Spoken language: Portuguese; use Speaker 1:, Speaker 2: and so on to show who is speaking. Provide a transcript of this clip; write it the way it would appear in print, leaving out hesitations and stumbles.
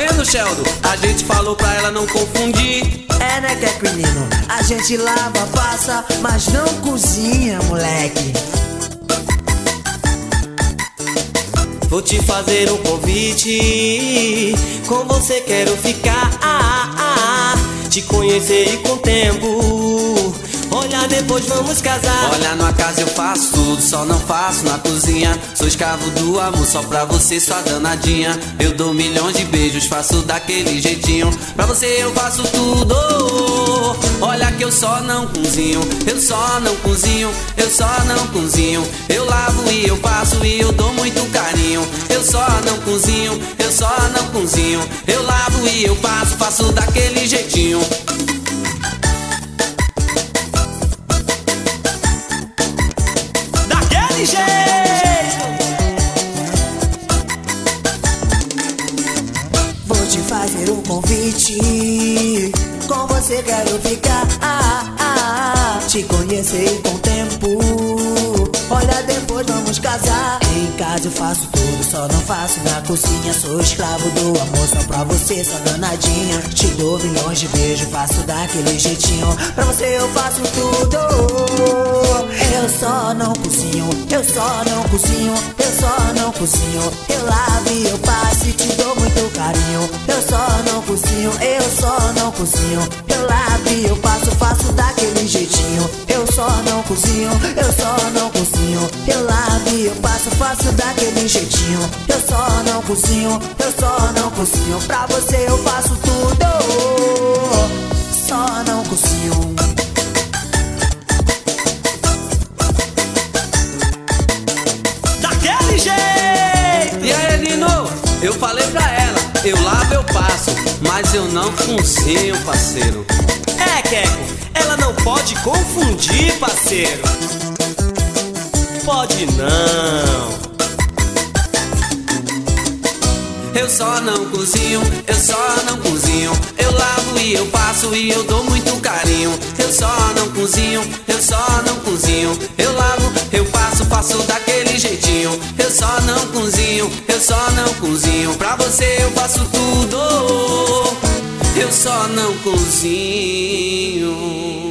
Speaker 1: vendo, Sheldon? A gente falou pra ela não confundir.
Speaker 2: É, né, Keco, menino? A gente lava, passa, mas não cozinha, moleque.
Speaker 3: Vou te fazer um convite, com você quero ficar, te conhecer e com o tempo, olha, depois vamos casar.
Speaker 1: Olha, na casa eu faço tudo, só não faço na cozinha. Sou escravo do amor, só pra você, sua danadinha. Eu dou milhões de beijos, faço daquele jeitinho. Pra você eu faço tudo. Olha que eu só não cozinho, eu só não cozinho, eu só não cozinho. Eu lavo e eu passo e eu dou muito carinho. Eu só não cozinho, eu só não cozinho. Eu lavo e eu passo, faço daquele jeitinho.
Speaker 3: Daquele jeito!
Speaker 2: Vou te fazer um convite, com você quero ficar, te conhecer com o tempo, olha, depois vamos casar. Em casa eu faço tudo, só não faço na cozinha. Sou escravo do amor, só pra você, só danadinha. Te dou milhões de beijos, faço daquele jeitinho. Pra você eu faço tudo. Eu só não cozinho, eu só não cozinho, eu só não cozinho. Eu lavo e eu passo e te dou muito carinho. Eu só não cozinho, eu só não cozinho. Eu lavo e eu passo, faço daquele jeitinho. Eu só não cozinho, eu só não cozinho. Eu lavo e eu passo, faço daquele jeitinho. Eu só não cozinho, eu só não cozinho. Pra você eu faço tudo. Só não cozinho.
Speaker 3: Daquele jeito!
Speaker 1: E aí, Nino, eu falei pra ela, eu lavo, eu passo, mas eu não cozinho, parceiro.
Speaker 3: É, Keco, ela não pode confundir, parceiro. Pode não.
Speaker 1: Eu só não cozinho, eu só não cozinho. Eu lavo e eu passo e eu dou muito carinho. Eu só não cozinho, eu só não cozinho. Eu lavo, eu passo, faço daquele jeitinho. Eu só não cozinho, eu só não cozinho. Pra você eu faço tudo. Eu só não cozinho.